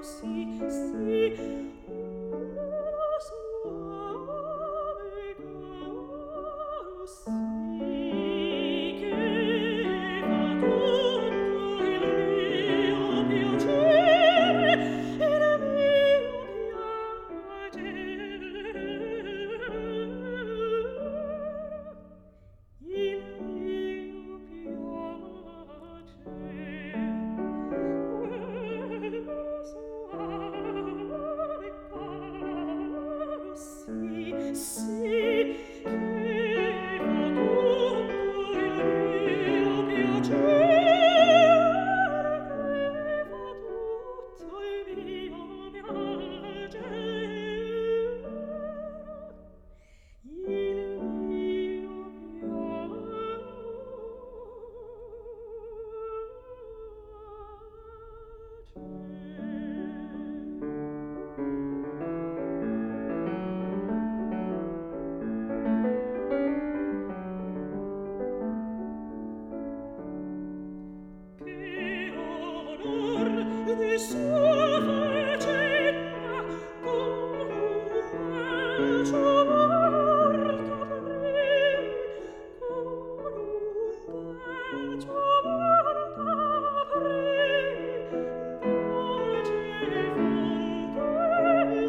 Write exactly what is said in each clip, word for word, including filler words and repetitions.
sì, sì, ora suave caro, sì, che fa tutto il mio piacere, il mio piacere. Il mio piacere suave caro, sì, sì, che fa tutto il mio piacere, che fa tutto il mio piacere. Il mio che onor di sua faccenda con un bacio morto aprì, con un bacio morto aprì, dolce fonte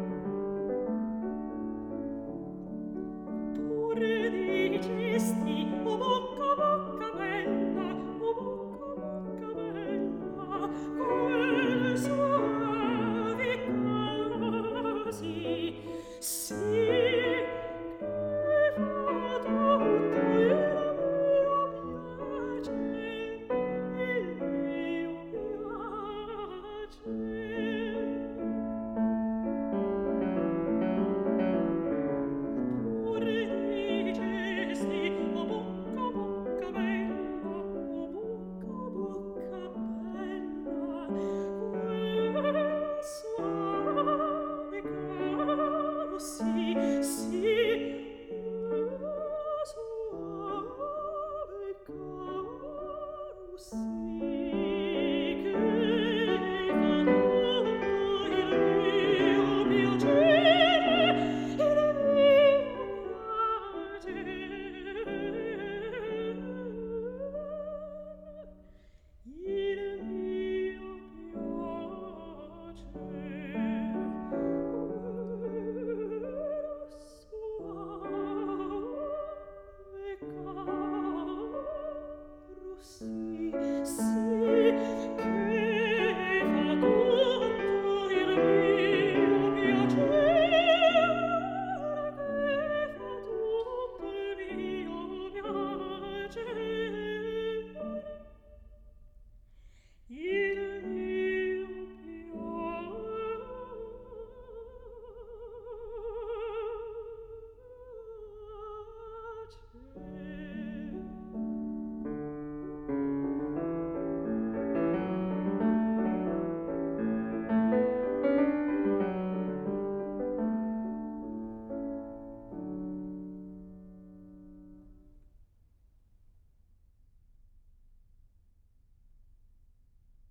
pure di gesti